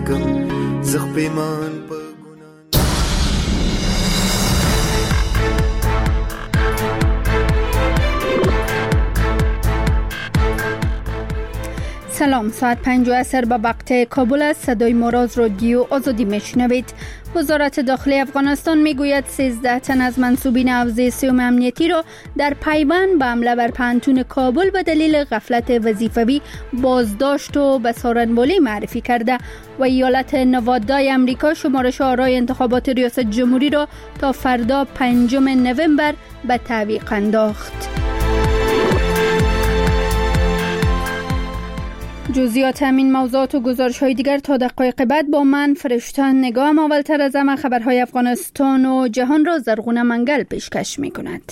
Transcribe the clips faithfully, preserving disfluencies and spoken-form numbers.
کم زخ پیمان پا سلام، ساعت پنج و عصر به وقت کابل است. صدای مراز رادیو آزادی میشنوید. وزارت داخلی افغانستان میگوید سیزده تن از منصوبین حوزه سیوم امنیتی را در پیوند به حمله بر پانتون کابل به دلیل غفلت وظیفوی بازداشت و به سارنوالی معرفی کرده و ایالت نوادا امریکا شمارش آرای انتخابات ریاست جمهوری را تا فردا پنجم نوامبر به تعویق انداخت. جزئیات همین موضوعات و گزارش‌های دیگر تا دقایق بعد با من فرشتن نگاه. اولتر از همه خبرهای افغانستان و جهان را زرغونه منگل پیشکش می‌کند.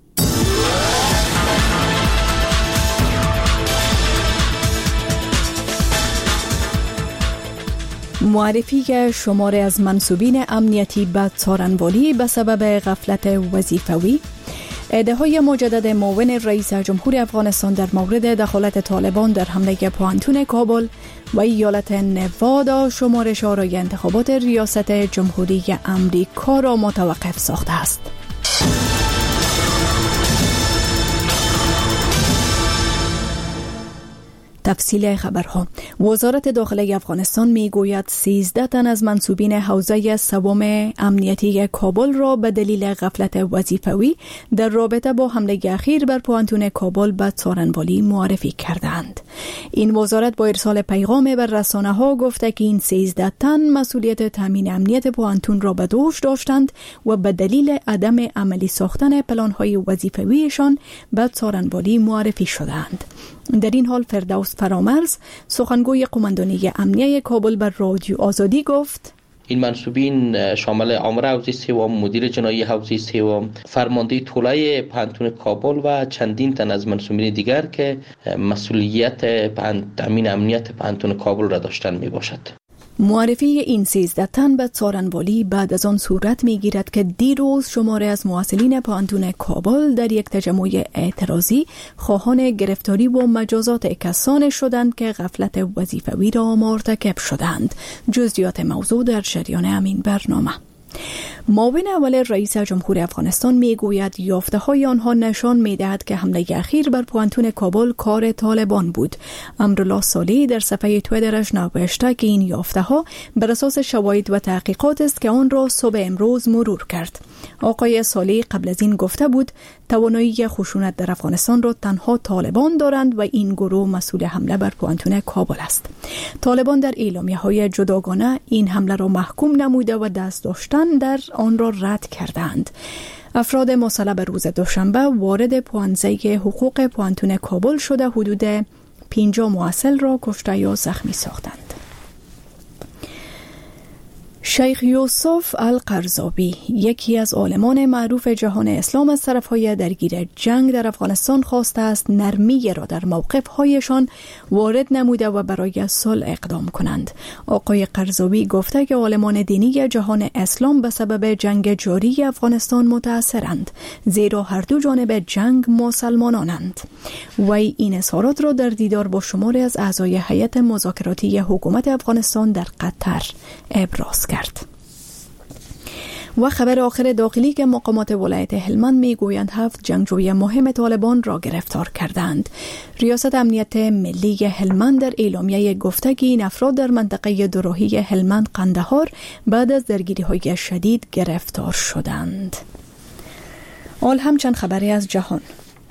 معرفی شماره از منصوبین امنیتی به سارنوالی به سبب غفلت وظیفوی. ادعاهای مجدد معاون رئیس جمهور افغانستان در مورد دخالت طالبان در حمله پانتون کابل و ایالت نوادا شمارش آرای انتخابات ریاست جمهوری امریکا را متوقف ساخته است. تفصیل خبرها. وزارت داخلی افغانستان میگوید سیزده تن از منصوبین حوزه سوم امنیتی کابل را به دلیل غفلت وظیفوی در رابطه با حمله اخیر بر پانتون کابل به سارنوالی معرفی کردند. این وزارت با ارسال پیغام بر رسانه ها گفته که این سیزده تن مسئولیت تامین امنیت پانتون را به دوش داشتند و به دلیل عدم عملی ساختن پلان های وظیفویشان به سارنوالی معرفی شدند. در این حال فردوس فرامرز سخنگوی قماندانی امنیه کابل بر رادیو آزادی گفت این منصوبین شامل آمر حوزه سوم، مدیر جنایی حوزه سوم، فرمانده طلای پانتون کابل و چندین تن از منصوبین دیگر که مسئولیت تامین امنیت پانتون کابل را داشتن می باشد. معرفی این سیزده تن به سارنوالی بعد از آن صورت می گیرد که دیروز شماره از مواصلین پانتون کابل در یک تجمع اعتراضی خواهان گرفتاری و مجازات کسانی شدند که غفلت وظیفوی را مرتکب شدند. جزئیات موضوع در جریان همین برنامه. معاون اول رئیس جمهور افغانستان میگوید یافته های آنها نشان میدهد که حمله اخیر بر پانتون کابل کار طالبان بود. امرالله صالحی در صفحه توییترش نوشته که این یافته ها بر اساس شواهد و تحقیقات است که آن را صبح امروز مرور کرد. آقای صالحی قبل از این گفته بود توانایی خشونت در افغانستان را تنها طالبان دارند و این گروه مسئول حمله بر پانتون کابل است. طالبان در اعلامیه‌های جداگانه این حمله را محکوم نموده و دست داشتن در آن را رد کردند. افراد مسلح به روز دوشنبه وارد پوانزه حقوق پانتون کابل شده حدود پنجاه مواصل را کشته یا زخمی ساختند. شیخ یوسف القرضاوی یکی از عالمان معروف جهان اسلام از طرفهای درگیر جنگ در افغانستان خواسته است نرمی را در موقف‌هایشان وارد نموده و برای صلح اقدام کنند. آقای قرضاوی گفته که عالمان دینی جهان اسلام به سبب جنگ جاری افغانستان متاثرند، زیرا هر دو جانب جنگ مسلمانانند. وی این اظهارات را در دیدار با شماری از اعضای هیئت مذاکراتی حکومت افغانستان در قطر ابراز کرد. و خبر آخر داخلی که مقامات ولایت هلمند میگویند هفت جنگجوی مهم طالبان را گرفتار کردند. ریاست امنیت ملی هلمند در اعلامیه گفته که این افراد در منطقه دوراهی هلمند قندهار بعد از درگیری‌های شدید گرفتار شدند. حال همچند خبری از جهان.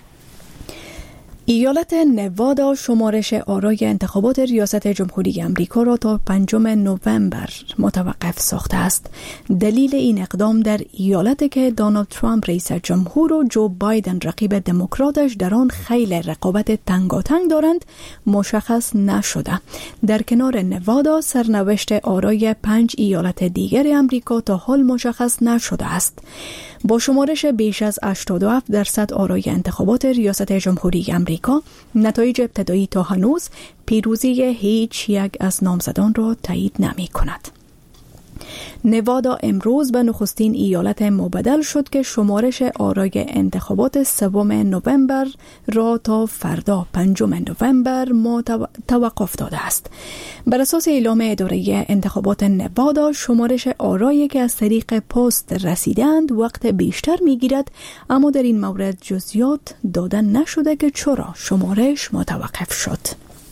ایالت نوادا شمارش آرای انتخابات ریاست جمهوری امریکا را تا پنجم نوامبر متوقف ساخته است. دلیل این اقدام در ایالتی که دونالد ترامپ رئیس جمهور و جو بایدن رقیب دموکراتش در آن خیلی رقابت تنگاتنگ دارند مشخص نشده. در کنار نوادا سرنوشت آرای پنج ایالت دیگر امریکا تا حال مشخص نشده است. با شمارش بیش از هشتاد و هفت درصد آرای انتخابات ریاست جمهوری امریکا، نتایج ابتدایی تا هنوز پیروزی هیچ یک از نامزدان را تایید نمی کند. نوادا امروز به نخستین ایالت مبدل شد که شمارش آرای انتخابات سوم نوامبر را تا فردا پنجم نوامبر توقف داده است. بر اساس اعلام اداره انتخابات نوادا، شمارش آرایی که از طریق پست رسیدند وقت بیشتر میگیرد، اما در این مورد جزئیات داده نشده که چرا شمارش متوقف شد.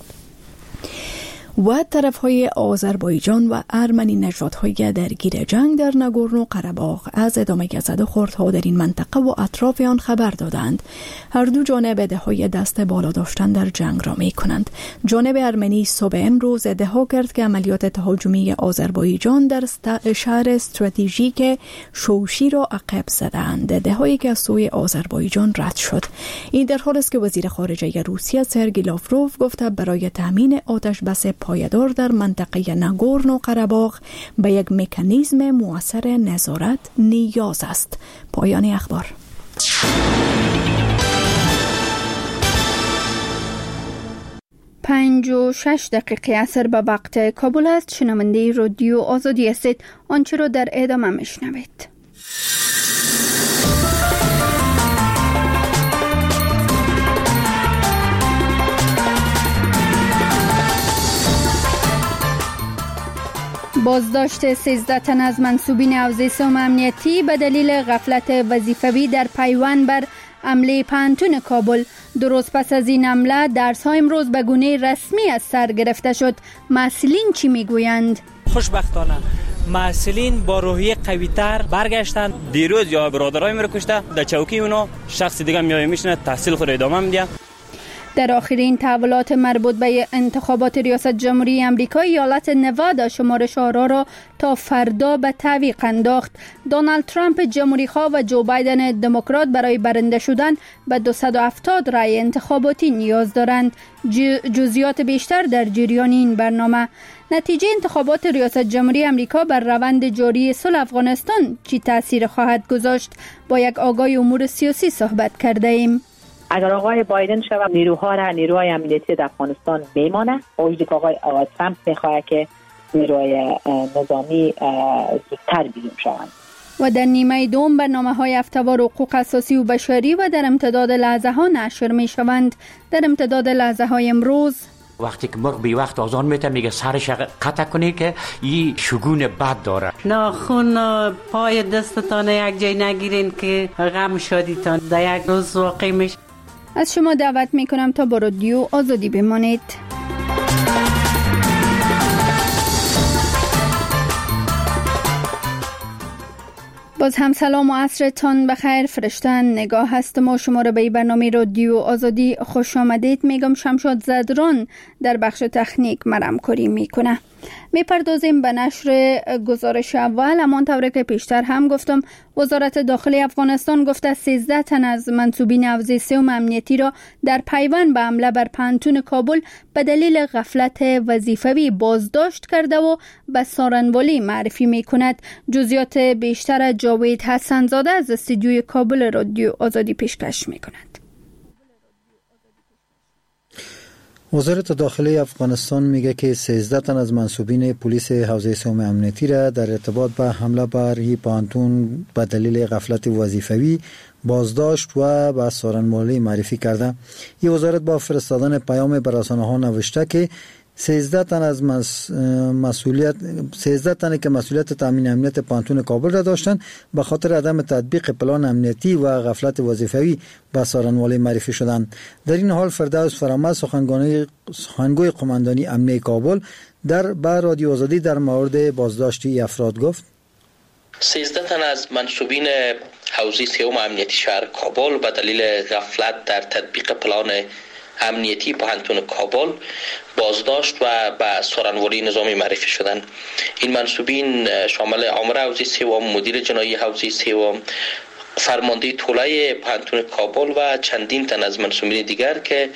و طرفهای آذربایجان و ارمنی نژادهای درگیر جنگ در ناگورنو قره‌باغ از ادامه زد و خوردها در این منطقه و اطراف آن خبر دادند. هر دو جانب ادعای دست بالا داشتن در جنگ را می کنند. جانب ارمنی صبح امروز ادعا کرد که عملیات تهاجمی آذربایجان در شهر استراتژیک شوشی را عقب زدند، ادعایی که از سوی آذربایجان رد شد. این در حالی است که وزیر خارجه روسیه سرگئی لاوروف گفته برای تامین آتش بس پایدار در منطقه ناگورنو قره‌باغ به یک مکانیزم مؤثر نظارت نیاز است. پایان اخبار. پنج و شش دقیقه عصر به وقت کابل است. شنونده رادیو آزادی هستید. آنچه را در ادامه میشنوید. بازداشت سیزده تن از منصوبین حوزه سوم امنیتی به دلیل غفلت وظیفوی در پیوند بر حمله پانتون کابل. درست پس از این حمله درس‌ها امروز به گونه رسمی از سر گرفته شد. مسئولین چی میگویند؟ خوشبختانه مسئولین با روحیه قوی‌تر برگشتند. دیروز یا برادرای مرا کشته، در چوکی اونا شخص دیگه میاد میشینه تحصیل خود ادامه میده. در آخرین تحولات مربوط به انتخابات ریاست جمهوری آمریکا، ایالت نوادا شمارش آرا را تا فردا به تعویق انداخت. دونالد ترامپ جمهوری‌خواه و جو بایدن دموکرات برای برنده شدن به دویست و هفتاد رای انتخاباتی نیاز دارند. جزئیات بیشتر در جریان این برنامه. نتیجه انتخابات ریاست جمهوری آمریکا بر روند جاری صلح افغانستان چی تاثیر خواهد گذاشت؟ با یک آگاه امور سیاسی صحبت کرده ایم. اگر آقای بایدن شود نیروها را نیروهای امنیتی در افغانستان میمانه، وجودی که آقای ترامپ میخواد که نیروهای نظامی زودتر بیرون شوند. و در نیمه دوم برنامه‌های هفته‌وار حقوق اساسی و بشری و در امتداد لحظه ها نشر می شوند. در امتداد لحظه های امروز، وقتی که مرغ بی وقت آزان میته میگه سرش قطع کنی که این شگون بد داره. ناخون پای دستتان یک جای نگیرین که غم شادیتان در یک روز واقع میشه. از شما دعوت میکنم تا با رادیو آزادی بمانید. باز هم سلام و عصرتان بخیر. فرشتن نگاه هستم و شما را به برنامه رادیو آزادی خوش آمدید میگم. شمشاد زدران در بخش تکنیک مرمکاری میکنه. میپردازیم به نشر گزارش اول. اما طوری که پیشتر هم گفتم، وزارت داخلی افغانستان گفته سیزده تن از منصوبین حوزه سوم امنیتی را در پیوند به حمله بر پانتون کابل به دلیل غفلت وظیفوی بازداشت کرده و به سارنوالی معرفی میکند. جزئیات بیشتر جاوید حسن زاده از استودیوی کابل رادیو آزادی پیشکش میکند. وزارت داخلی افغانستان میگه که سیزده تن از منصوبین پلیس حوزه سوم امنیتی را در ارتباط به حمله بر پانتون به دلیل غفلت وظیفوی بازداشت و به سارنوالی معرفی کرده. این وزارت با فرستادن پیام به رسانه‌ها نوشته که سیزده تن از مسئولیت سیزده تن که مسئولیت تامین امنیت پانتون کابل را داشتند به خاطر عدم تطبیق پلان امنیتی و غفلت وظیفوی به سارنوالی معرفی شدند. در این حال فردوس فرامد سخنگوی قماندانی امنیه کابل در با رادیو آزادی در مورد بازداشتی افراد گفت: سیزده تن از منصوبین حوزه سوم امنیتی شهر کابل به دلیل غفلت در تطبیق پلان امنیتی پانتون کابل بازداشت و به سارنوالی نظامی معرفی شدند. این منصوبین شامل آمر حوزه سوم، مدیر جنایی حوزه سوم، فرمانده طلای پانتون کابل و چندین تن از منصوبین دیگر که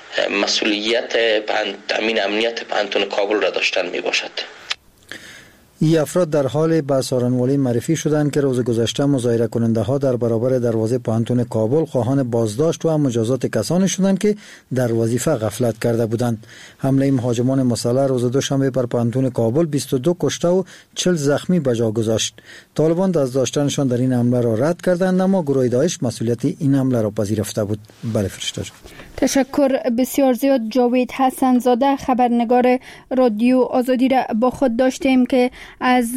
مسئولیت تامین امنیت پانتون کابل را داشتن می باشد. این افراد در حال به سارنوالی معرفی شدند که روز گذشته مظاهره کننده ها در برابر دروازه پوهنتون کابل خواهان بازداشت و مجازات کسانی شدند که در وظیفه غفلت کرده بودند. حمله مهاجمان مسلح روز دوشنبه بر پوهنتون کابل بیست و دو کشته و چهل زخمی به جا گذاشت. طالبان دست داشتنشان در این حمله را رد کردند، اما گروه داعش مسئولیت این حمله را پذیرفته بود. بله فرشته جان. تشکر بسیار زیاد. جاوید حسن زاده، خبرنگار رادیو آزادی را با خود داشتیم که از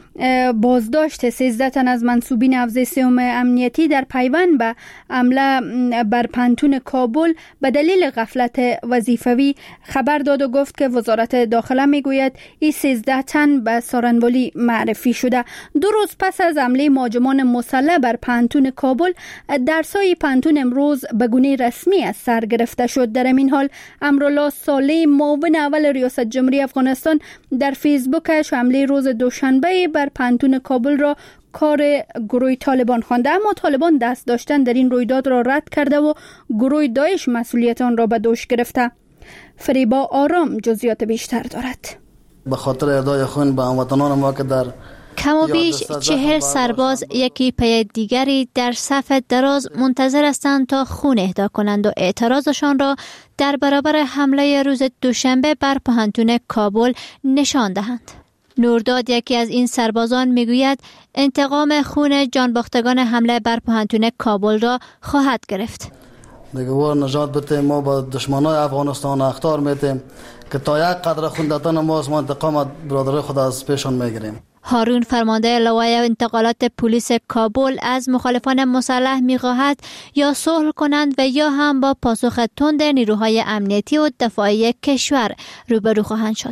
بازداشت سیزده تن از منصوبین حوزه سوم امنیتی در پیوند به حمله بر پوهنتون کابل به دلیل غفلت وظیفوی خبر داد و گفت که وزارت داخله میگوید این سیزده تن به سارنوالی معرفی شده. دو روز پس از حمله مهاجمان مسلح بر پوهنتون کابل، درس‌های پوهنتون امروز به گونه رسمی از سر گرفته شد. در این حال امرالله صالح، معاون اول ریاست جمهوری افغانستان، در فیسبوکش حمله روز دوشنبه بر پوهنتون کابل را کار گروه طالبان خوانده، اما طالبان دست داشتن در این رویداد را رد کرده و گروه داعش مسئولیت آن را به دوش گرفته. فریبا آرام جزئیات بیشتر دارد. به خاطر ادای خون به هموطنان ما که در کم و بیش چهل سرباز یکی پی دیگری در صف دراز منتظر هستند تا خون اهدا کنند و اعتراضشان را در برابر حمله روز دوشنبه بر پوهنتون کابل نشان دهند. نورداد، یکی از این سربازان، میگوید انتقام خون جانباختگان حمله بر پوهنتون کابل را خواهد گرفت. دیگه وار نجات بده، ما با دشمنای افغانستان اخطار میتیم که تا یک قدر خون دادن ما از انتقام برادر خود از پیشون میگیریم. هارون، فرمانده لوای انتقالات پلیس کابل، از مخالفان مسلح می‌خواهد یا صلح کنند و یا هم با پاسخ تند نیروهای امنیتی و دفاعی کشور روبرو خواهند شد.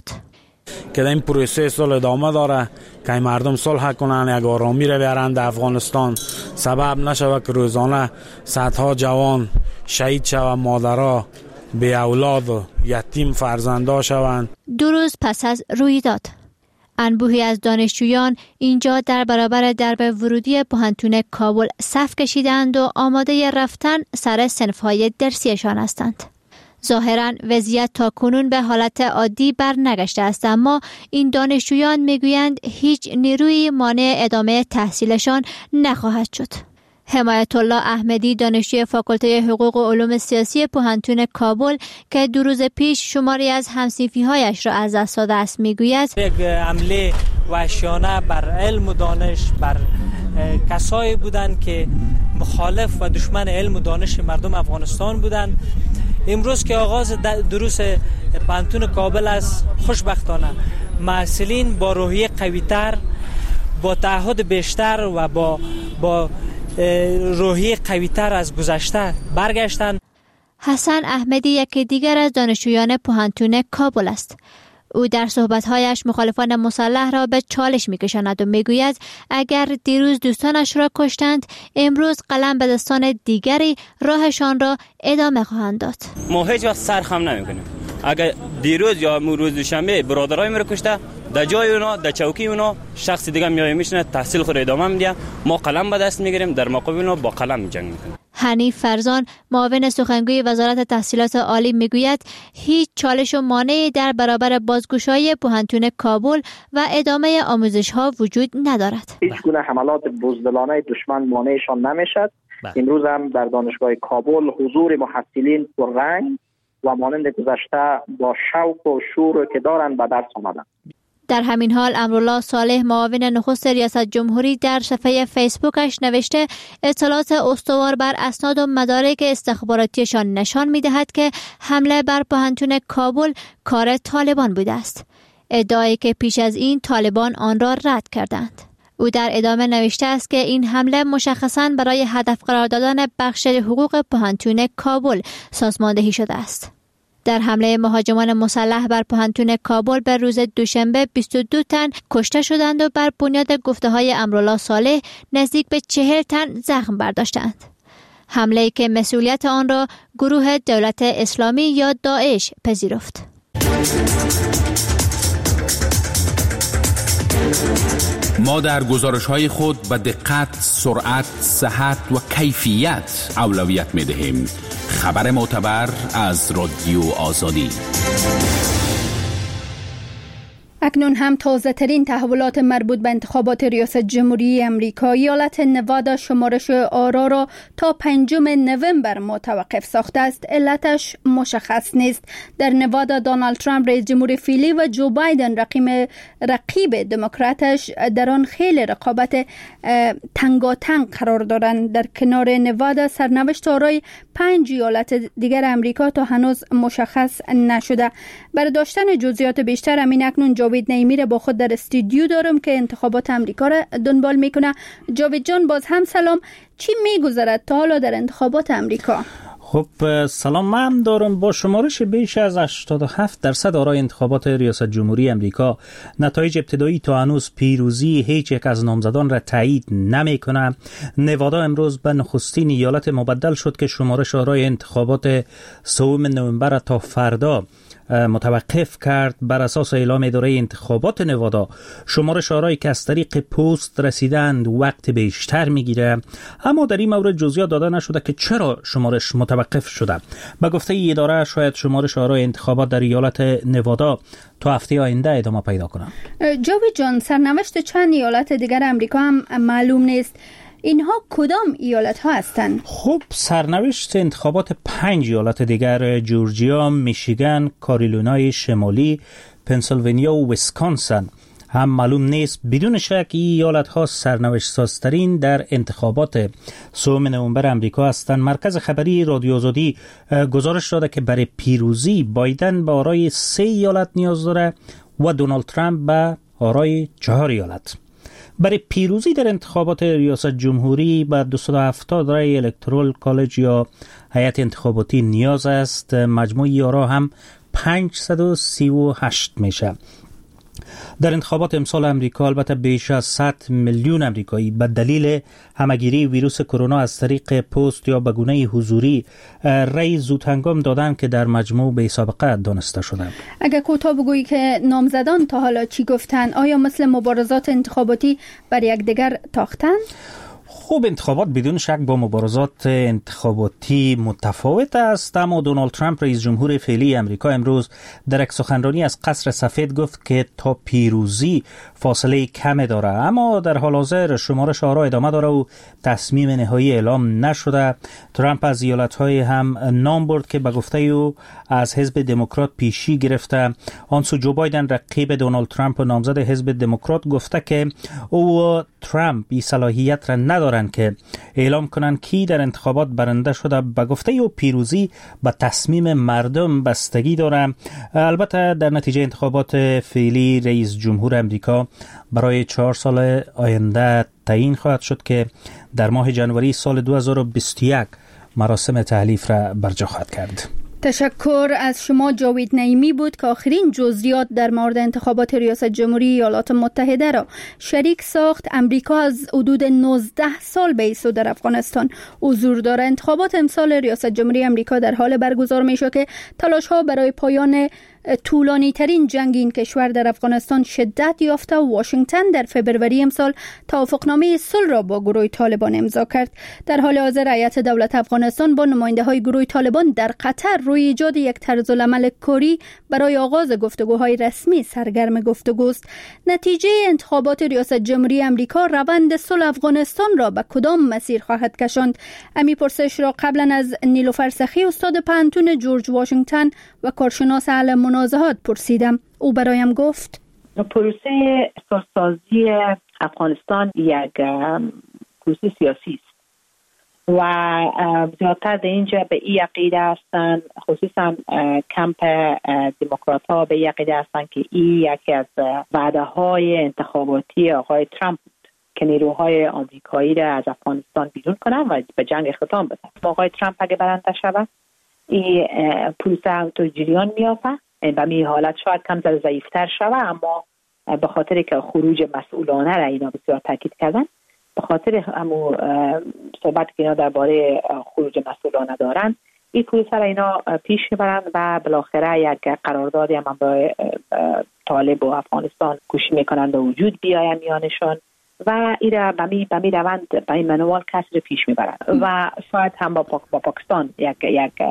که در این پروسه صلح ادامه داره که مردم صلح کنند، یک آرامی را بیارند در افغانستان، سبب نشود که روزانه صدها جوان شهید شوند، مادرها بی اولاد و یتیم فرزندا شوند. دو روز پس از رویداد، انبوهی از دانشجویان اینجا در برابر درب ورودی پوهنتون کابل صف کشیدند و آماده رفتن سر صنف‌های درسیشان هستند. ظاهراً وضعیت تا کنون به حالت عادی بر نگشته است، اما این دانشجویان میگویند هیچ نیروی مانع ادامه تحصیلشان نخواهد شد. حمایت الله احمدی، دانشجوی فاکولته حقوق و علوم سیاسی پوهنتون کابل که دو روز پیش شماری از همصنفی‌هایش را از دست داده است، میگوید یک حمله وحشیانه بر علم و دانش، بر کسایی بودند که مخالف و دشمن علم و دانش مردم افغانستان بودند. امروز که آغاز دروس پوهنتون کابل است، خوشبختانه محصلین با روحیه قوی‌تر، با تعهد بیشتر و با با روحیه قوی‌تر از گذشته برگشتند. حسن احمدی، یکی دیگر از دانشجویان پوهنتون کابل است. او در صحبت‌هایش مخالفان مسلح را به چالش می‌کشاند و می‌گوید اگر دیروز دوستانش را کشتند، امروز قلم به دستان دیگری راهشان را ادامه خواهند داد. ما هیچ وقت سرخم نمی‌کنیم. اگر دیروز یا روز دوشنبه برادرای ما را کشته، در جای اونا، در چوکی اونا شخص دیگه میاد میشینه، تحصیل خود ادامه میده، ما قلم به دست میگیریم، در مقابل اونا با قلم میجنگیم میکنیم. حنیف فرزان، معاون سخنگوی وزارت تحصیلات عالی، میگوید هیچ چالش و مانعی در برابر بازگشایی پوهنتون کابل و ادامه آموزش‌ها وجود ندارد. هیچ گونه حملات بزدلانه دشمن مانعشان نمیشد. امروز هم در دانشگاه کابل حضور محصلین پررنگ و مانند گذشته با شوق و شور که دارند به درس آمدند. در همین حال امرالله صالح، معاون نخست ریاست جمهوری، در صفحه فیسبوکش نوشته اطلاعات استوار بر اسناد و مدارک استخباراتیشان نشان می‌دهد که حمله بر پوهنتون کابل کار طالبان بوده است. ادعایی که پیش از این طالبان آن را رد کردند. او در ادامه نوشته است که این حمله مشخصاً برای هدف قرار دادن بخش حقوق پوهنتون کابل سازماندهی شده است. در حمله مهاجمان مسلح بر پوهنتون کابل به روز دوشنبه بیست و دو تن کشته شدند و بر بنیاد گفته‌های امرالله صالح نزدیک به چهل تن زخم برداشتند. حمله‌ای که مسئولیت آن را گروه دولت اسلامی یا داعش پذیرفت. ما در گزارش‌های خود به دقت، سرعت، صحت و کیفیت اولویت می‌دهیم. خبر معتبر از رادیو آزادی. اکنون هم تازه ترین تحولات مربوط به انتخابات ریاست جمهوری امریکا، ایالت نوادا شمارش آرا را تا پنجم نوامبر متوقف ساخته است. علتش مشخص نیست. در نوادا دونالد ترامپ رئیس جمهور فعلی و جو بایدن رقیب رقیب دموکراتش در آن خیلی رقابت تنگاتنگ قرار دارند. در کنار نوادا سرنوشت آرای پنج ایالت دیگر امریکا تا هنوز مشخص نشده. برای داشتن جزئیات بیشتر امین اکنون جاوید نعیمی را با خود در استودیو دارم که انتخابات امریکا را دنبال میکنه. جاوید جان، باز هم سلام. چی میگذرد تا حالا در انتخابات امریکا؟ خب سلام، من هم دارم. با شمارش بیش از هشتاد و هفت درصد آرای انتخابات ریاست جمهوری امریکا، نتایج ابتدایی تا هنوز پیروزی هیچ یک از نامزدان را تایید نمیکنه. نوادا امروز به نخستین ایالت مبدل شد که شمارش آرای انتخابات سوم نوامبر تا فردا متوقف کرد. بر اساس اعلام اداره انتخابات نوادا، شمارش آرای که از طریق پست رسیدند وقت بیشتر میگیره، اما در این مورد جزئیات داده نشده که چرا شمارش متوقف شده. به گفته ای اداره شاید شمارش آرای انتخابات در ایالت نوادا تا هفته آینده ادامه پیدا کنه. جاوید جان، سرنوشت چند ایالت دیگر امریکا هم معلوم نیست. اینها کدام ایالت ها هستند؟ خب سرنوشت انتخابات پنج ایالت دیگر، جورجیا، میشیگان، کارولینای شمالی، پنسیلوانیا و ویسکانسن هم معلوم نیست. بدون شک این ایالت ها سرنوشت سازترین در انتخابات سوم نوامبر امریکا هستند. مرکز خبری رادیو آزادی گزارش داده که برای پیروزی بایدن به آرای سه ایالت نیاز داره و دونالد ترامپ به آرای چهار ایالت. برای پیروزی در انتخابات ریاست جمهوری به دویست و هفتاد رای الکترال کالج یا هیئت انتخاباتی نیاز است. مجموع آرا هم پانصد و سی و هشت میشه. در انتخابات امسال امریکا البته بیش از صد میلیون امریکایی به دلیل همگیری ویروس کرونا از طریق پست یا به گونه حضوری رأی زود هنگام دادن که در مجموع به سابقه دانسته شدند. اگر کوتاه بگویی که نامزدان تا حالا چی گفتن؟ آیا مثل مبارزات انتخاباتی بر یکدیگر تاختن؟ خب انتخابات بدون شک با مبارزات انتخاباتی متفاوت است، اما دونالد ترامپ رئیس جمهور فعلی امریکا امروز در یک سخنرانی از قصر سفید گفت که تا پیروزی فاصله کم داره، اما در حال حاضر شمارش آرا ادامه داره و تصمیم نهایی اعلام نشده. ترامپ از ایالت‌های هم نام برد که به گفته او از حزب دموکرات پیشی گرفته. آنسو جو بایدن رقیب دونالد ترامپ و نامزد حزب دموکرات گفته که او و ترامپ این صلاحیت را ندارند که اعلام کنند کی در انتخابات برنده شده. به گفته او پیروزی به تصمیم مردم بستگی داره. البته در نتیجه انتخابات فعلی رئیس جمهور امریکا برای چهار سال آینده تعیین خواهد شد که در ماه جنوری سال دو هزار و بیست و یک مراسم تحلیف را برجا خواهد کرد. تشکر از شما. جاوید نعیمی بود که آخرین جزئیات در مورد انتخابات ریاست جمهوری ایالات متحده را شریک ساخت. امریکا از حدود نوزده سال به ایسو در افغانستان حضور دارد. انتخابات امسال ریاست جمهوری امریکا در حال برگزار می شود که تلاش ها برای پایان طولانی ترین جنگ این کشور در افغانستان شدت یافته و واشنگتن در فبروری امسال توافقنامه صلح را با گروه طالبان امضا کرد. در حال حاضر هیئت دولت افغانستان با نماینده های گروه طالبان در قطر روی ایجاد یک طرز العمل کاری برای آغاز گفتگوهای رسمی سرگرم گفتگوست. نتیجه انتخابات ریاست جمهوری امریکا روند صلح افغانستان را به کدام مسیر خواهد کشاند؟ امی پرسش را قبلا از نیلوفر سخی استاد پانتون جورج واشنگتن و کارشناس اهل منازعات پرسیدم. او برایم گفت پروسه سازی افغانستان یک پروسه سیاسی است و زیادتر در اینجا به این عقیده هستند، خصوصا کمپ دموکرات ها به این عقیده هستند که این یکی از وعده های انتخاباتی آقای ترامپ بود که نیروهای آمریکایی را از افغانستان بیرون کنند و به جنگ اختتام بدن. آقای ترامپ اگه برنده شود این پروسه تو جریان میافته. به می حالت شاید کم ذره ضعیفتر شود، اما به خاطر که خروج مسئولانه را اینا بسیار تاکید کردن، به خاطر همون صحبت که اینا درباره خروج مسئولانه دارن، این پروسه را اینا پیش میبرن و بالاخره یک قراردادی هم برای طالب و افغانستان کوشش میکنن به وجود بیاین میانشان و این را به می به می روند به این منوال کسی رو پیش میبرن و شاید هم با, پاک با پاکستان یک یک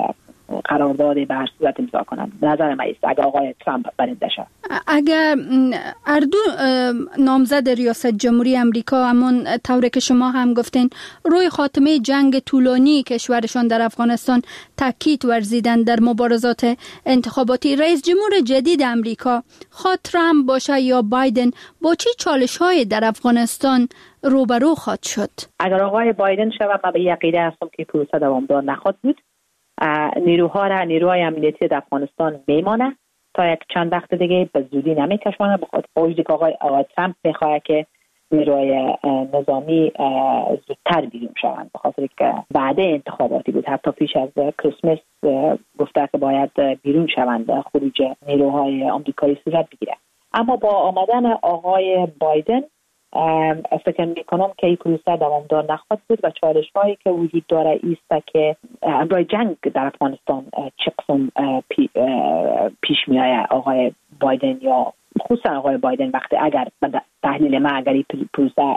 قرارداد به هر صورت امضا کنند. نظر من است اگر آقای ترامپ برنده شود. اگر اردو نامزد ریاست جمهوری امریکا همون طوری که شما هم گفتین روی خاتمه جنگ طولانی کشورشان در افغانستان تاکید ورزیدن در مبارزات انتخاباتی، رئیس جمهور جدید امریکا خواه ترامپ باشه یا بایدن با چه چالش‌های در افغانستان روبرو خواهد شد؟ اگر آقای بایدن شود من به این عقیده هستم که پروسه دوامدار نخواهد بود. نیروها را نیروهای امنیتی در افغانستان میمانه تا یک چند وقت دیگه به زودی نمیکشونه، بخاطر وجودی که آقای آقای ترامپ میخواد که نیروهای نظامی زودتر بیرون شوند، بخاطر که بعد انتخاباتی بود، حتی پیش از کریسمس گفته که باید بیرون شوند، خروج نیروهای آمریکایی صورت بگیره. اما با آمدن آقای بایدن فکر میکنم که این پروسه دوامدار نخواهد بود و چالش هایی که وجود داره ایست که برای جنگ در افغانستان چه قسم پی پیش میآید آقای بایدن یا خصوصا آقای بایدن وقتی اگر تحلیل ما اگر این پروسه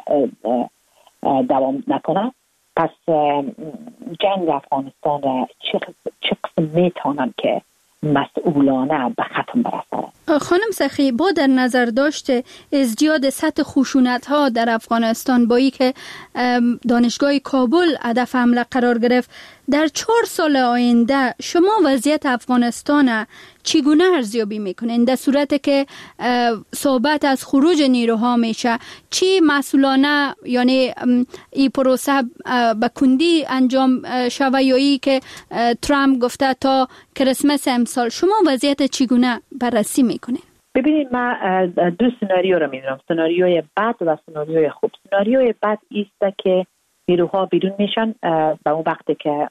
دوام نکنه، پس جنگ افغانستان چه قسم میتونن که مسئولانه به ختم برسانه. خانم سخی، با در نظر داشته ازدیاد سطح خشونت ها در افغانستان با ای که دانشگاه کابل هدف حمله قرار گرفت، در چهار سال آینده شما وضعیت افغانستان چگونه ارزیابی میکنین؟ در صورت که صحبت از خروج نیروها میشه، چی مسئولانه یعنی این پروسه به کندی انجام شوه یا ای که ترامپ گفته تا کریسمس امسال، شما وضعیت چگونه بررسی میکنین؟ ببینید من دو سناریو رو میدونم، سناریوی بد و سناریوی خوب. سناریوی بد ایست که نیروها بیرون میشن به اون وقتی که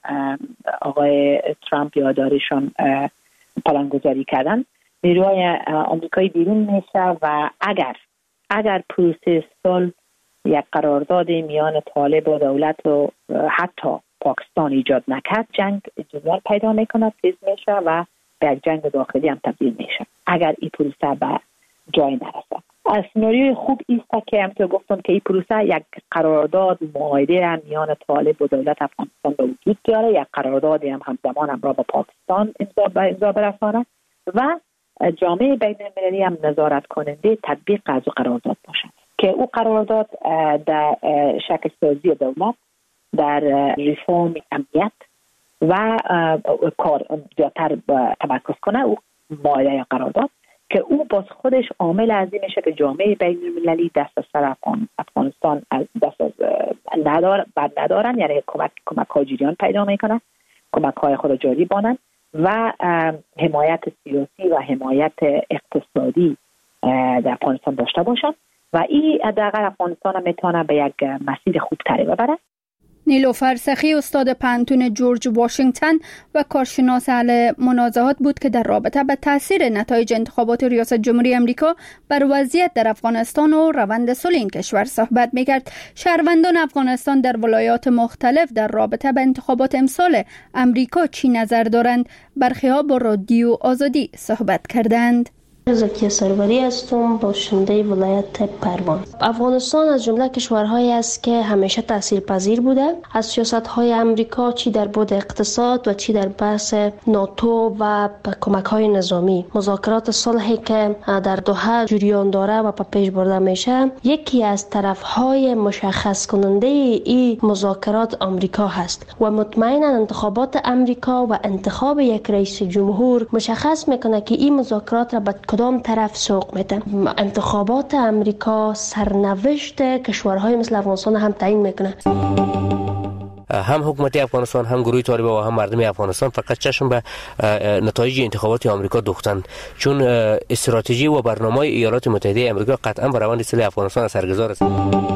آقای ترامپ یاددارشان پلانگذاری کردن، نیروهای آمریکایی بیرون میشه و اگر اگر پروسه صلح یک قرارداد میان طالب و دولت و حتی پاکستان ایجاد نکرد، جنگ جدول پیدا میکنه، تیز میشه و به یک جنگ داخلی هم تبدیل میشه اگر این پروسه به جای نرسه. از سناریوی خوب ایست که همطور گفتم که این پروسه یک قرارداد معاهده میان طالب و دولت افغانستان به وجود بیاره، یک قرارداد هم همزمان هم را با پاکستان امضا برسانه و جامعه بین المللی هم نظارت کننده تطبیق از قرارداد باشد که او قرارداد در شکل سازی دولت، در ریفرم امنیت و کار زیادتر تمرکز کنه. او معاهده قرارداد که او باز خودش عامل عظیم میشه که جامعه بین المللی دست از سر افغانستان دست از ندار بد ندارن، یعنی کمک کمک های جریان پیدا میکنن، کمک های خود جاری بانن و حمایت سیاسی و حمایت اقتصادی در افغانستان داشته باشن و این حداقل افغانستان میتونه به یک مسیر خوب تری ببره. نیلوفر سخی استاد پانتون جورج واشنگتن و کارشناس اهل منازعات بود که در رابطه به تاثیر نتایج انتخابات ریاست جمهوری امریکا بر وضعیت در افغانستان و روند صلح این کشور صحبت می‌کرد. شهروندان افغانستان در ولایات مختلف در رابطه به انتخابات امسال امریکا چی نظر دارند؟ برخی‌ها با رادیو آزادی صحبت کردند. زکیه سروری هستم، باشنده ولایت پروان. افغانستان از جمله کشورهایی است که همیشه تاثیرپذیر بوده از سیاست‌های امریکا، چی در بعد اقتصاد و چی در بحث ناتو و کمک‌های نظامی. مذاکرات صلحی که در دوحه جریان داره و پیش برده میشه، یکی از طرف‌های مشخص کننده این مذاکرات آمریکا هست و مطمئنا انتخابات امریکا و انتخاب یک رئیس جمهور مشخص میکنه که این مذاکرات را به کدام طرف سوق میده. انتخابات امریکا سرنوشت کشورهای مثل افغانستان هم تعیین میکنه. هم حکومت افغانستان، هم گروه طالبان و هم مردم افغانستان فقط چشم به نتایج انتخابات آمریکا دوختند، چون استراتژی و برنامه ایالات متحده آمریکا قطعا بر روند صلح افغانستان اثرگذار است.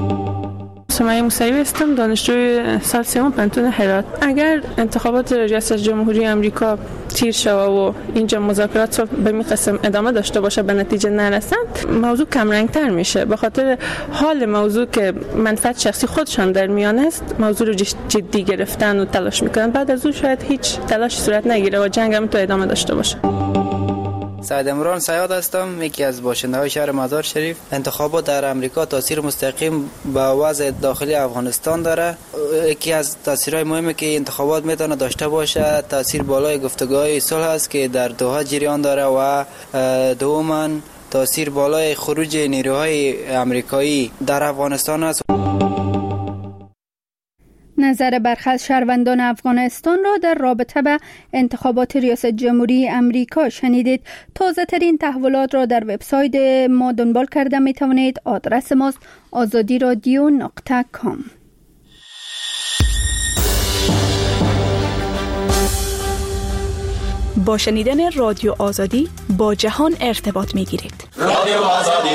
سمیه موسوی هستم، دانشجوی سال سوم پانتون هرات. اگر انتخابات ریاست جمهوری آمریکا تیر شود و اینجا مذاکرات به می قسم ادامه داشته باشه به نتیجه نرسند، موضوع کم رنگ تر میشه، به خاطر حال موضوع که منفعت شخصی خودشان در میان است موضوع رو جدی گرفتن و تلاش میکنن، بعد از اون شاید هیچ تلاش صورت نگیره و جنگ هم تو ادامه داشته باشه. سعید عمران سیاد هستم، یکی از باشنده‌های شهر مزار شریف. انتخابات در امریکا تاثیر مستقیم به وضع داخلی افغانستان داره. یکی از تاثیرهای مهمی که انتخابات میتونه داشته باشه تاثیر بالای گفتگوهای صلح است که در دوحه جریان داره و دوما تاثیر بالای خروج نیروهای امریکایی در افغانستان است. نظر برخی از شهروندان افغانستان را در رابطه به انتخابات ریاست جمهوری امریکا شنیدید. تازه ترین تحولات را در وبسایت ما دنبال کرده می توانید. آدرس ماست آزادی رادیو نقطه کام. با شنیدن رادیو آزادی با جهان ارتباط می گیرید. رادیو آزادی.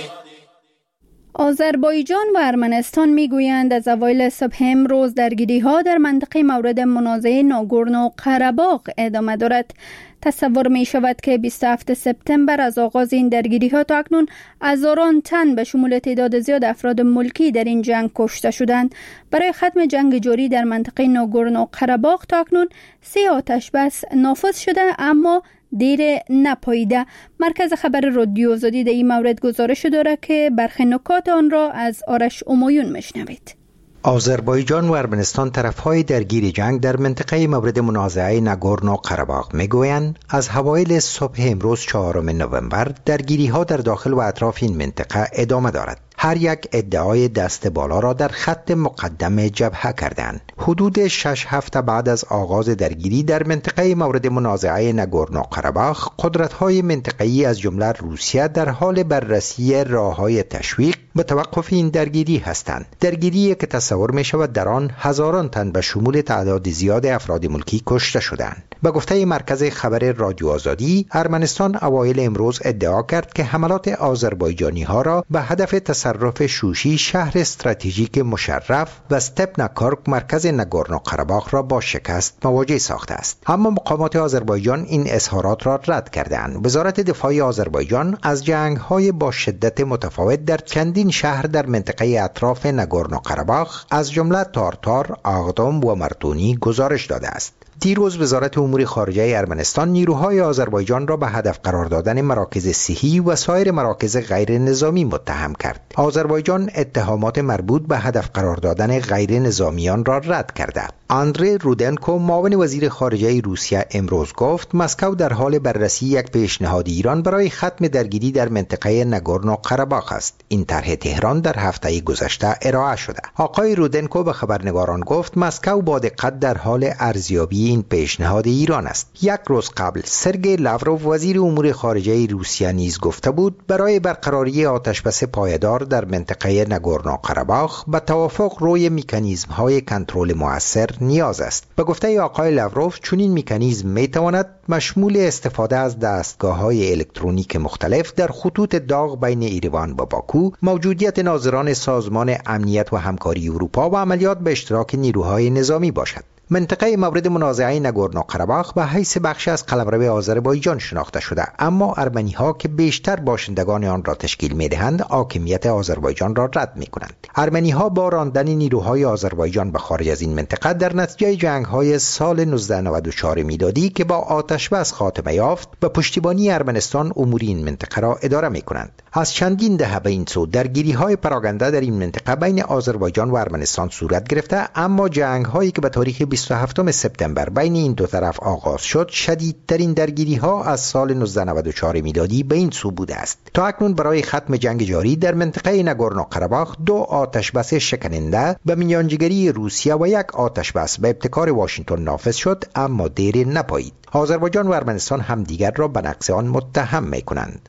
آذربایجان و ارمنستان میگویند از اوایل صبح امروز درگیری‌ها در منطقه مورد منازعه ناگورنو قره‌باغ ادامه دارد. تصور می شود که بیست و هفتم سپتامبر از آغاز این درگیری‌ها تا اکنون هزاران تن به شمول تعداد زیاد افراد ملکی در این جنگ کشته شدند. برای ختم جنگ جاری در منطقه ناگورنو قره‌باغ تا اکنون سه آتش بس نافذ شده اما دیر نپاییده. مرکز خبر رادیو آزادی در این مورد گزارش دارد که برخی نکات آن را از آرش امایون میشنوید. آذربایجان و ارمنستان طرفهای درگیر جنگ در منطقه مورد منازعه ناگورنو قره‌باغ میگویند از اوایل صبح امروز چهارم نوامبر درگیری‌ها در داخل و اطراف این منطقه ادامه دارد. هر یک ادعای دست بالا را در خط مقدم جبهه کردند. حدود شش هفته بعد از آغاز درگیری در منطقه مورد منازعه ناگورنو قره‌باغ، قدرت‌های منطقه‌ای از جمله روسیه در حال بررسی راه‌های تشویق به توقف این درگیری هستند. درگیری که تصور می‌شود در آن هزاران تن به شمول تعداد زیاد افراد ملکی کشته شدند. به گفته مرکز خبر رادیو آزادی، ارمنستان اوایل امروز ادعا کرد که حملات آذربایجانی‌ها را به هدف تصرف شوشی، شهر استراتژیک مشرف و استپناکارک مرکز ناگورنو قره‌باغ را با شکست مواجه ساخته است. اما مقامات آذربایجان این اظهارات را رد کردند. وزارت دفاع آذربایجان از جنگ‌های با شدت متفاوت در چندین شهر در منطقه اطراف ناگورنو قره‌باغ از جمله تارتار، آغدام و مرتونی گزارش داده است. دیروز وزارت امور خارجه ارمنستان نیروهای آذربایجان را به هدف قرار دادن مراکز صحی و سایر مراکز غیر نظامی متهم کرد. آذربایجان اتهامات مربوط به هدف قرار دادن غیر نظامیان را رد کرده. آندری رودنکو معاون وزیر خارجه روسیه امروز گفت مسکو در حال بررسی یک پیشنهاد ایران برای ختم درگیری در منطقه ناگورنو قره‌باغ است. این طرح تهران در هفته گذشته ارائه شده. آقای رودنکو به خبرنگاران گفت مسکو با دقت در حال ارزیابی این پیشنهاد ایران است. یک روز قبل سرگئی لاوروف وزیر امور خارجه روسیه نیز گفته بود برای برقراری آتشبس پایدار در منطقه ناگورنو قره‌باغ به توافق روی مکانیزم‌های کنترل مؤثر نیاز است. به گفته آقای لاوروف چنین مکانیزم میتواند مشمول استفاده از دستگاه‌های الکترونیک مختلف در خطوط داغ بین ایروان و باکو، موجودیت ناظران سازمان امنیت و همکاری اروپا و عملیات به اشتراک نیروهای نظامی باشد. منطقه مورد منازعه ناگورنو قره‌باغ به حیث بخشی از قلمرو آذربایجان شناخته شده، اما ارمنی‌ها که بیشتر باشندگان آن را تشکیل می‌دهند حاکمیت آذربایجان را رد می‌کنند. ارمنی‌ها با راندن نیروهای آذربایجان به خارج از این منطقه در نتیجه جنگ‌های سال نوزده نود و چهار میلادی که با آتش‌بس خاتمه یافت، به پشتیبانی ارمنستان امور این منطقه را اداره می‌کنند. از چندین دهه به این سو درگیری‌های پراکنده در این منطقه بین آذربایجان و ارمنستان صورت گرفته، اما جنگ‌هایی که به تاریخ بیست و هفتم سپتامبر بین این دو طرف آغاز شد شدیدترین درگیری‌ها از سال نوزده نود و چهار میلادی به این سو بوده است. تا اکنون برای ختم جنگ جاری در منطقه ناگورنو قره‌باغ دو آتشبس شکننده به میانجیگری روسیه و یک آتشبس به ابتکار واشنگتن نافذ شد، اما دیر نپایید. آذربایجان و ارمنستان همدیگر را به نقض آن متهم می‌کنند.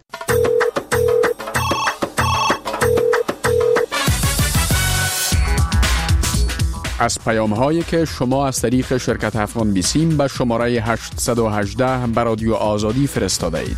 از پیام‌هایی که شما از طریق شرکت افغان بیسیم به شماره هشت یک هشت به رادیو آزادی فرستاده اید.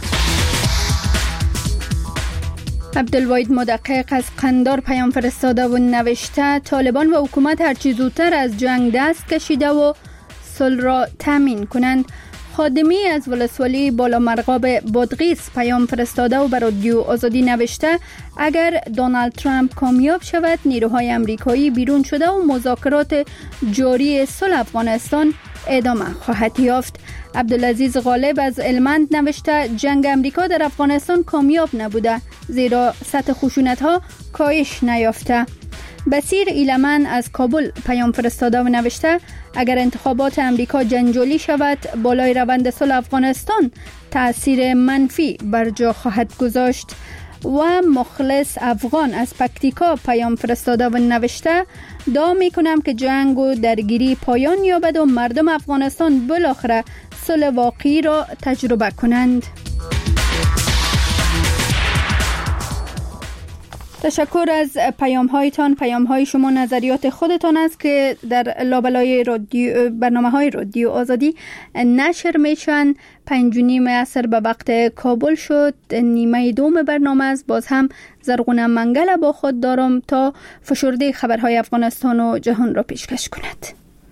عبدالواحد مدقق از قندار پیام فرستاده و نوشته طالبان و حکومت هرچی زودتر از جنگ دست کشیده و صلح را تامین کنند. خادمی از ولسوالی بالا مرغاب بادغیس پیام فرستاده و بر رادیو آزادی نوشته اگر دونالد ترامپ کامیاب شود نیروهای امریکایی بیرون شده و مذاکرات جاری صلح افغانستان ادامه خواهد یافت. عبدالعزیز غالب از الهمند نوشته جنگ امریکا در افغانستان کامیاب نبوده، زیرا سطح خشونت ها کاهش نیافته. بصیر ایلمن از کابل پیام فرستاده و نوشته اگر انتخابات امریکا جنجالی شود، بالای روند صلح افغانستان تأثیر منفی بر جا خواهد گذاشت. و مخلص افغان از پکتیکا پیام فرستاده و نوشته دعا میکنم که جنگ و درگیری پایان یابد و مردم افغانستان بالاخره صلح واقعی را تجربه کنند. تشکر از پیام هایتان. پیام های شما نظریات خودتان است که در لابلای رادیو برنامه های رادیو آزادی نشر میشن. پنج و نیم عصر به وقت کابل شد. نیمه دوم برنامه است. باز هم زرغونه منگل با خود دارم تا فشرده خبرهای افغانستان و جهان را پیشکش کند.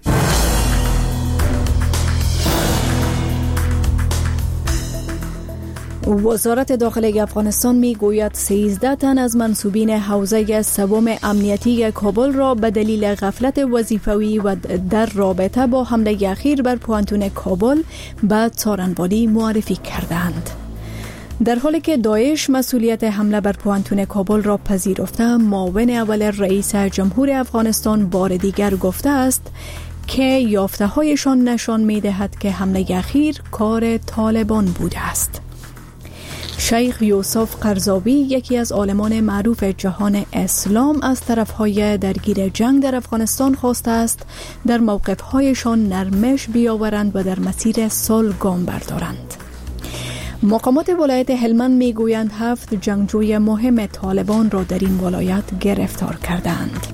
وزارت داخلی افغانستان می گوید سیزده تن از منصوبین حوزه سوم امنیتی کابل را به دلیل غفلت وظیفوی و در رابطه با حمله اخیر بر پوانتون کابل به څارنوالي معرفی کردند. در حالی که داعش مسئولیت حمله بر پوانتون کابل را پذیرفته، معاون اول رئیس جمهور افغانستان بار دیگر گفته است که یافته هایشان نشان می دهد که حمله اخیر کار طالبان بوده است. شیخ یوسف قرضاوی، یکی از عالمان معروف جهان اسلام، از طرفهای درگیر جنگ در افغانستان خواسته است در موقفهایشان نرمش بیاورند و در مسیر صلح گام بردارند. مقامات ولایت هلمند میگویند هفت جنگجوی مهم طالبان را در این ولایت گرفتار کردند.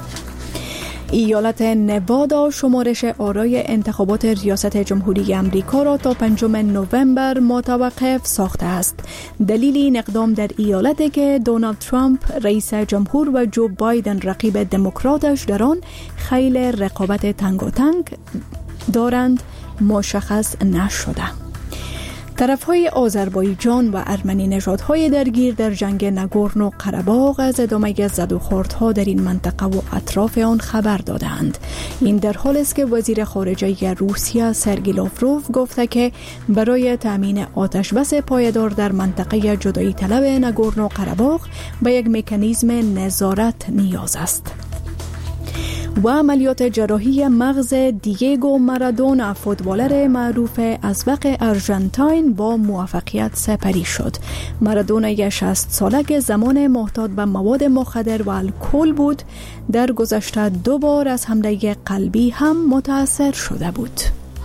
ایالت نوادا شمارش آرای انتخابات ریاست جمهوری امریکا را تا پنجم نوامبر متوقف ساخته است. دلیل این اقدام در ایالتی که دونالد ترامپ رئیس جمهور و جو بایدن رقیب دموکراتش در آن خیلی رقابت تنگاتنگ دارند مشخص نشده. طرفهای آذربایجان و ارمنی نژادهای درگیر در جنگ ناگورنو قره‌باغ از ادامه زد و خوردها در این منطقه و اطراف آن خبر دادند. این در حالی است که وزیر خارجه روسیه سرگئی لاوروف گفته که برای تامین آتشبس پایدار در منطقه جدایی طلب ناگورنو قره‌باغ به یک مکانیزم نظارت نیاز است. و عملیات جراحی مغز دیگو مارادونا، فوتبالر معروف اسبق آرژانتین، با موفقیت سپری شد. مارادونا شصت ساله که زمان محتاط به مواد مخدر و الکل بود، در گذشته دو بار از حمله قلبی هم متاثر شده بود.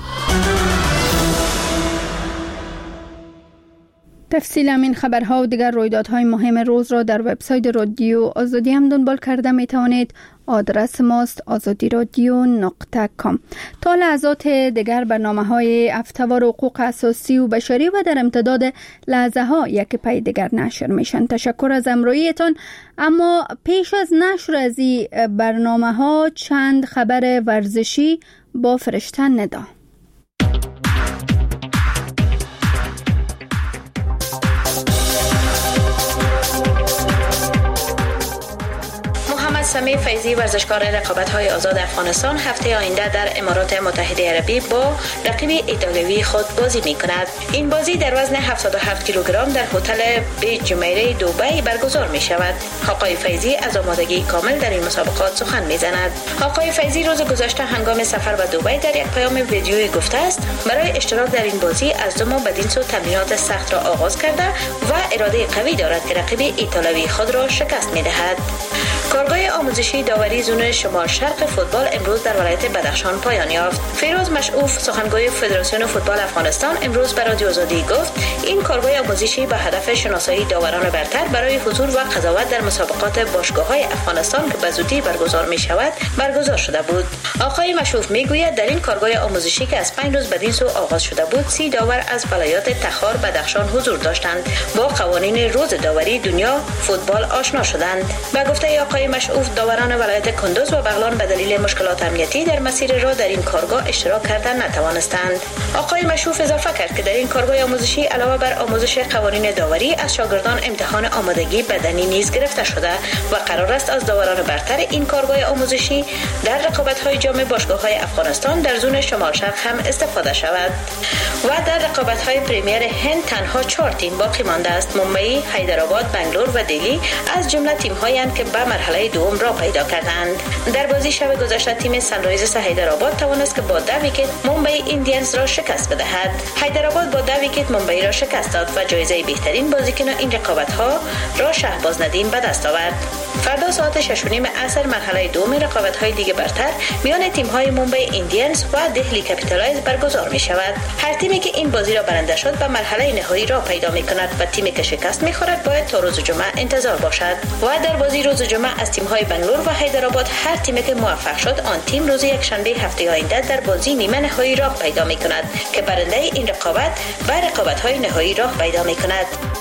تفصیل همین خبرها و دیگر رویدادهای مهم روز را در وبسایت رادیو آزادی هم دنبال کرده می توانید. آدرس ماست آزادی رادیو نقطه کام. تا لحظات دیگر برنامه های افتوار حقوق اساسی و بشری و در امتداد لحظه ها یک پی دیگر نشر میشن. تشکر از همراهیتان. اما پیش از نشر از این برنامه ها چند خبر ورزشی با فرشته ندا. سمی فیضی، ورزشکار رقابت‌های آزاد افغانستان، هفته آینده در امارات متحده عربی با رقیب ایتالیایی خود بازی می‌کند. این بازی در وزن هفتاد و هفت کیلوگرم در هتل به جمیره دبی برگزار می‌شود. آقای فیضی از آمادگی کامل در این مسابقات سخن می‌زند. آقای فیضی روز گذشته هنگام سفر به دبی در یک پیام ویدیویی گفته است برای اشتراک در این بازی از دو ماه بدین سو تمرینات سخت را آغاز کرده و اراده قوی دارد که رقیب ایتالیایی خود را شکست می‌دهد. کارگاه آموزشی داوری زون شمال شرق فوتبال امروز در ولایت بدخشان پایان یافت. فیروز مشعوف، سخنگوی فدراسیون فوتبال افغانستان، امروز به رادیو آزادی گفت این کارگاه آموزشی به هدف شناسایی داوران برتر برای حضور و قضاوت در مسابقات باشگاه‌های افغانستان که به زودی برگزار می‌شود برگزار شده بود. آقای مشعوف می‌گوید در این کارگاه آموزشی که از پنج روز بدین سو آغاز شده بود، سی داور از ولایات تخار، بدخشان حضور داشتند. با قوانین روز داوری دنیا فوتبال آشنا شدند. به گفته آقای آقای مشعوف داوران ولایت کندوز و بغلان به دلیل مشکلات امنیتی در مسیر راه در این کارگاه اشتراک کردن نتوانستند. آقای مشعوف اضافه کرد که در این کارگاه آموزشی علاوه بر آموزش قوانین داوری از شاگردان امتحان آمادگی بدنی نیز گرفته شده و قرار است از داوران برتر این کارگاه آموزشی در رقابت‌های جام باشگاه‌های افغانستان در زون شمال شرق هم استفاده شود. و در رقابت‌های پریمیر هند تنها چهار تیم باقی مانده است. ممبئی، حیدرآباد، بنگلور و دلی از جمله تیم‌هایی که به مرحله دوم را پیدا کردند. در بازی شب گذشته تیم سنرایزرز حیدرآباد توانست که با ده ویکت ممبئی ایندیانز را شکست بدهد. حیدرآباد با ده ویکت ممبئی را شکست داد و جایزه بهترین بازیکن این رقابت‌ها را شهباز ندیم به دست آورد. فردا ساعت شش و نیم عصر مرحله دوم رقابت‌های دیگه برتر میان تیم‌های ممبئی ایندیانز و دهلی کپیتالایز برگزار می‌شود. هر تیمی که این بازی را برنده شد به مرحله نهایی را پیدا می‌کند و تیمی که شکست می‌خورد باید تا روز جمعه انتظار باشد. و در بازی روز جمعه از تیم‌های بنگلور و حیدرآباد هر تیمی که موفق شد آن تیم روز یک شنبه هفته آینده در بازی نیمه نهایی راه پیدا می‌کند که برنده این رقابت به رقابت‌های نهایی راه پیدا می‌کند.